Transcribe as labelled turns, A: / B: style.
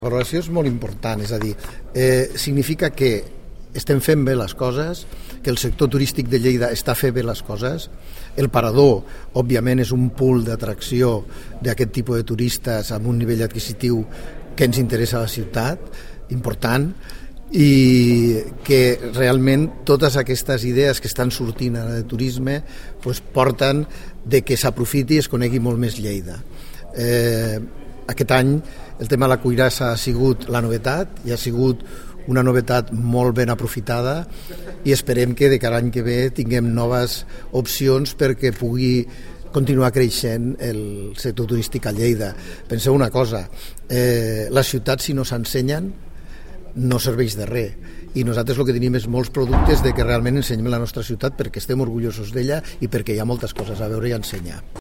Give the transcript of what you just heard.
A: La valoració és molt important, és a dir, significa que estem fent bé les coses, que el sector turístic de Lleida està fent bé les coses. El Parador, òbviament, és un pool d'atracció d'aquest tipus de turistes amb un nivell adquisitiu que ens interessa a la ciutat, important, i que realment totes aquestes idees que estan sortint ara de turisme porten de que s'aprofiti i es conegui molt més Lleida. Aquest any el tema de la cuirassa ha sigut la novetat i ha sigut una novetat molt ben aprofitada i esperem que de cara a l'any que ve tinguem noves opcions perquè pugui continuar creixent el sector turístic a Lleida. Penseu una cosa, les ciutats si no s'ensenyen no serveix de res i nosaltres el que tenim és molts productes de que realment ensenyem la nostra ciutat perquè estem orgullosos d'ella i perquè hi ha moltes coses a veure i a ensenyar.